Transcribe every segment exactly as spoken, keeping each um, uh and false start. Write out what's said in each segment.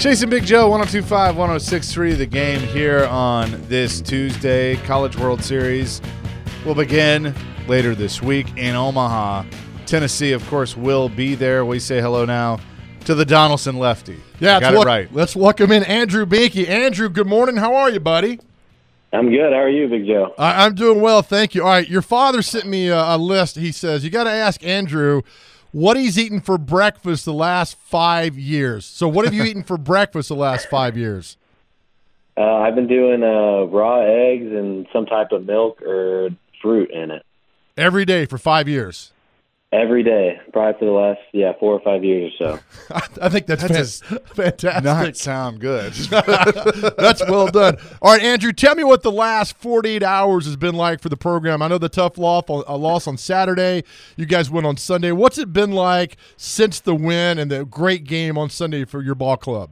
Chasing Big Joe, one oh two point five, one oh six point three, the game here on this Tuesday. College World Series will begin later this week in Omaha. Tennessee, of course, will be there. We say hello now to the Donaldson lefty. Yeah, got it look, right. Let's welcome in Andrew Binky. Andrew, good morning. How are you, buddy? I'm good. How are you, Big Joe? I, I'm doing well, thank you. All right, your father sent me a, a list. He says you got to ask Andrew what he's eaten for breakfast the last five years. So what have you eaten for breakfast the last five years? Uh, I've been doing uh, raw eggs and some type of milk or fruit in it. Every day for five years? Every day, probably for the last, yeah, four or five years or so. I think that's That does fan- fantastic. Not sound good. That's well done. All right, Andrew, tell me what the last forty-eight hours has been like for the program. I know the tough loss on, a loss on Saturday. You guys went on Sunday. What's it been like since the win and the great game on Sunday for your ball club?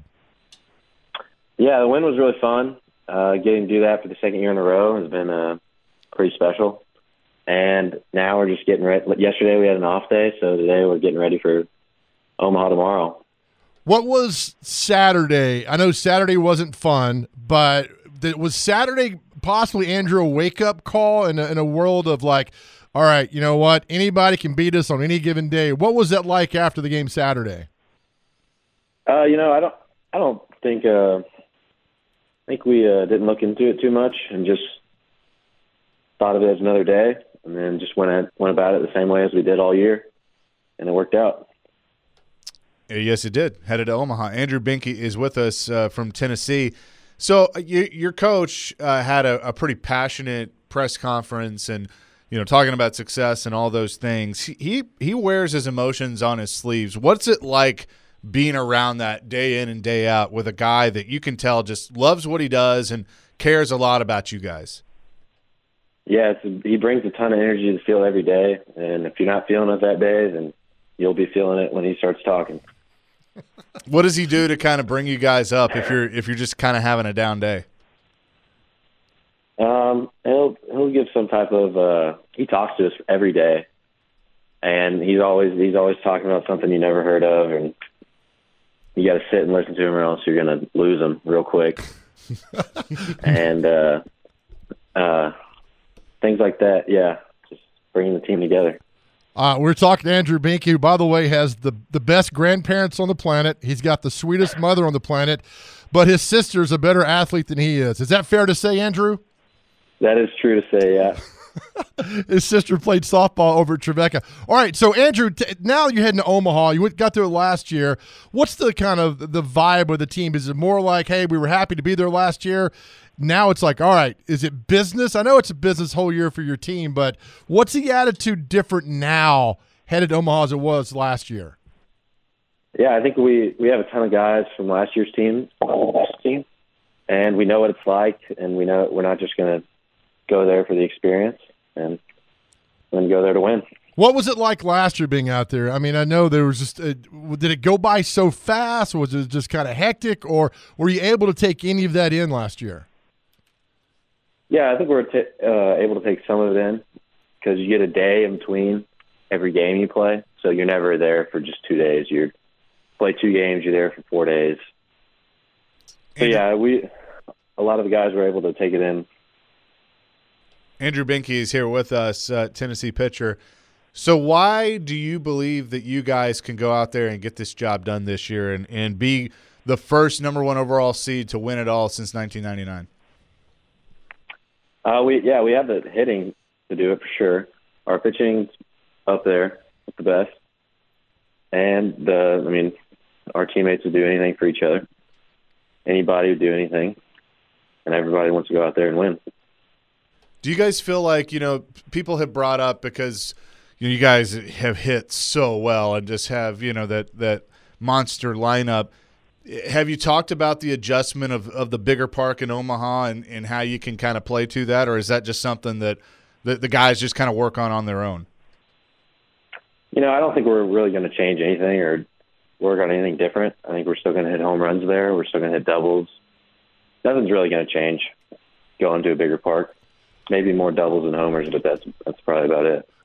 Yeah, the win was really fun. Uh, getting to do that for the second year in a row has been uh, pretty special. And now we're just getting ready. Yesterday we had an off day, so today we're getting ready for Omaha tomorrow. What was Saturday? I know Saturday wasn't fun, but th- was Saturday possibly, Andrew, a wake-up call in a, in a world of like, all right, you know what? Anybody can beat us on any given day. What was that like after the game Saturday? Uh, you know, I don't, I don't think, uh, I think we uh, didn't look into it too much and just thought of it as another day. And then just went at, went about it the same way as we did all year, and it worked out. Yes, it did. Headed to Omaha. Andrew Binky is with us uh, from Tennessee. So uh, you, your coach uh, had a, a pretty passionate press conference, and you know, talking about success and all those things. He he wears his emotions on his sleeves. What's it like being around that day in and day out with a guy that you can tell just loves what he does and cares a lot about you guys? Yeah, it's, he brings a ton of energy to the field every day, and if you're not feeling it that day, then you'll be feeling it when he starts talking. What does he do to kind of bring you guys up if you're if you're just kind of having a down day? Um, he'll he'll give some type of uh, he talks to us every day, and he's always he's always talking about something you never heard of, and you got to sit and listen to him, or else you're gonna lose him real quick. and uh, uh. Things like that, yeah, just bringing the team together. Uh, we're talking to Andrew Binky, who, by the way, has the, the best grandparents on the planet. He's got the sweetest mother on the planet, but his sister's a better athlete than he is. Is that fair to say, Andrew? That is true to say, yeah. His sister played softball over at Trevecca. All right, so, Andrew, t- now you're heading to Omaha. You went, got there last year. What's the kind of the vibe of the team? Is it more like, hey, we were happy to be there last year? Now it's like, all right, is it business? I know it's a business whole year for your team, but what's the attitude different now headed to Omaha as it was last year? Yeah, I think we, we have a ton of guys from last year's team, last team, and we know what it's like, and we know we're not just going to go there for the experience, and we're going to go there to win. What was it like last year being out there? I mean, I know there was just a, did it go by so fast? Was it just kind of hectic, or were you able to take any of that in last year? Yeah, I think we're t- uh, able to take some of it in because you get a day in between every game you play, so you're never there for just two days. You play two games, you're there for four days. So yeah, we a lot of the guys were able to take it in. Andrew Binky is here with us, uh, Tennessee pitcher. So why do you believe that you guys can go out there and get this job done this year and, and be the first number one overall seed to win it all since nineteen ninety-nine? Uh, we yeah, we have the hitting to do it for sure. Our pitching's up there with the best, and the I mean, our teammates would do anything for each other. Anybody would do anything, and everybody wants to go out there and win. Do you guys feel like, you know, people have brought up because you know you guys have hit so well and just have, you know, that that monster lineup? Have you talked about the adjustment of, of the bigger park in Omaha and, and how you can kind of play to that, or is that just something that the, the guys just kind of work on on their own? You know, I don't think we're really going to change anything or work on anything different. I think we're still going to hit home runs there. We're still going to hit doubles. Nothing's really going to change going to a bigger park. Maybe more doubles and homers, but that's that's probably about it.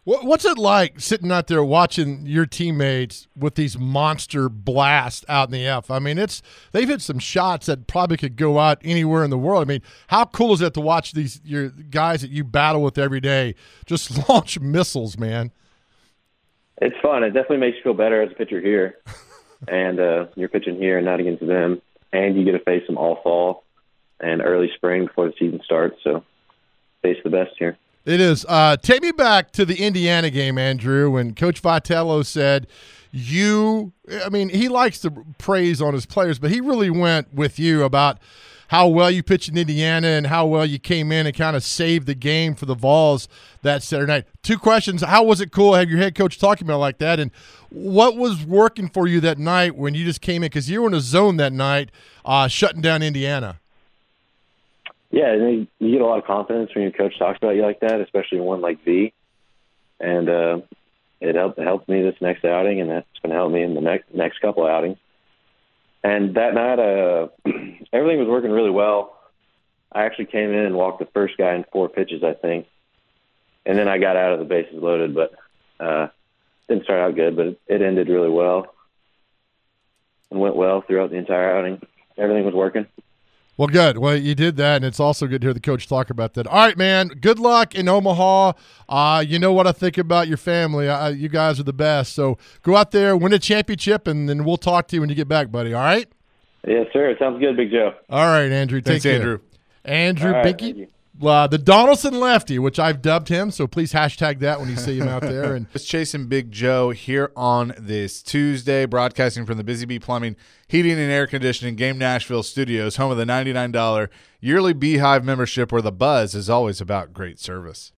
What- What's it like sitting out there watching your teammates with these monster blasts out in the F? I mean, it's they've hit some shots that probably could go out anywhere in the world. I mean, how cool is it to watch these your guys that you battle with every day just launch missiles, man? It's fun. It definitely makes you feel better as a pitcher here. and uh, you're pitching here and not against them. And you get to face them all fall and early spring before the season starts. So face the best here. It is. Uh, take me back to the Indiana game, Andrew, when Coach Vitello said you – I mean, he likes to praise on his players, but he really went with you about how well you pitched in Indiana and how well you came in and kind of saved the game for the Vols that Saturday night. Two questions. How was it cool to have your head coach talking about it like that? And what was working for you that night when you just came in? Because you were in a zone that night uh, shutting down Indiana. Yeah, you you get a lot of confidence when your coach talks about you like that, especially one like V. And uh, it helped helped me this next outing, and that's going to help me in the next next couple of outings. And that night, uh, everything was working really well. I actually came in and walked the first guy in four pitches, I think. And then I got out of the bases loaded, but uh, didn't start out good, but it, it ended really well and went well throughout the entire outing. Everything was working. Well, good. Well, you did that, and it's also good to hear the coach talk about that. All right, man. Good luck in Omaha. Uh, you know what I think about your family. Uh, you guys are the best. So go out there, win a championship, and then we'll talk to you when you get back, buddy. All right? Yes, sir. Sounds good, Big Joe. All right, Andrew. Take Thanks, care. Andrew. Andrew All right, Binky. thank you. Uh, the Donaldson lefty, which I've dubbed him, so please hashtag that when you see him out there. And It's chasing Big Joe here on this Tuesday, broadcasting from the Busy Bee Plumbing, Heating, and Air Conditioning Game Nashville studios, home of the ninety-nine dollars yearly Beehive membership, where the buzz is always about great service.